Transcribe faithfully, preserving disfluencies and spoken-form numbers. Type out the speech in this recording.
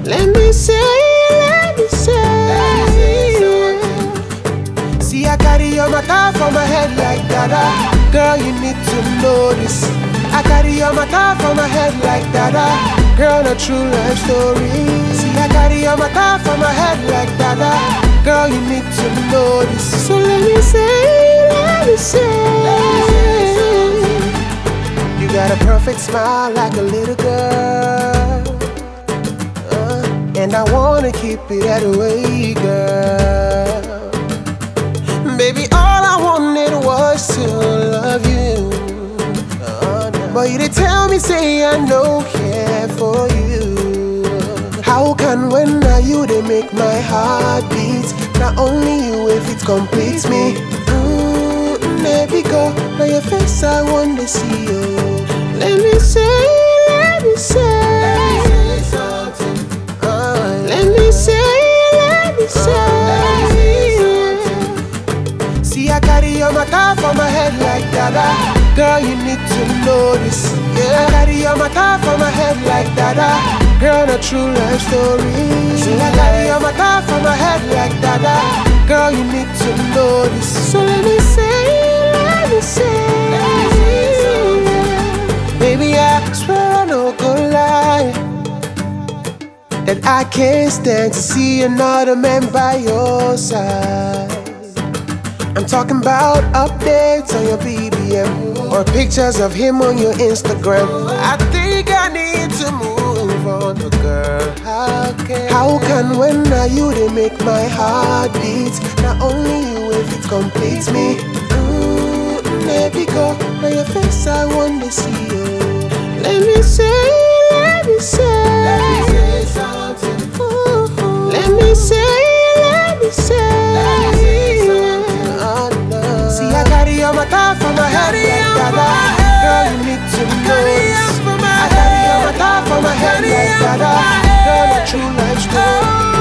Let me say, let me say. See, I carry your matter for my head like Dada. Girl, you need to know this. I carry your matter for my head like Dada. Girl, a true life story. See, I carry your matter for my head like Dada. Girl, you need to know this. So let me say, let me say. You got a perfect smile like a little girl, uh, and I wanna keep it that way, girl. Baby, all I wanted was to love you, uh, but you did tell me, say I no care for you. How can when are you they make my heart beat? Not only you if it completes me. Mm, baby girl, now your face I want to see you. Let me say, let me say, let me say something. Uh, let me say, let me say. See, I carry your matter for my head like Dada. Girl, you need to know this. Yeah, I carry your matter for my head like Dada. Girl, a true life story. See, I carry your matter for my head like Dada. Girl, you need to know this. So let me say, let me say, let me say something. Baby, I swear I no go lie, that I can't stand to see another man by your side. I'm talking about updates on your B B M or pictures of him on your Instagram. I think I need to move on, but girl, how can How can when are you they make my heart beat? Not only you if it completes me. Mm, baby girl, now your face I want to see you. Let me say, let me say, let me say something. Ooh, let me say, let me say, let me say something. Oh, no. See, I carry your matter for my head like Dada. Girl, you need to know this. I carry your matter for my head like Dada. Girl, a true life story.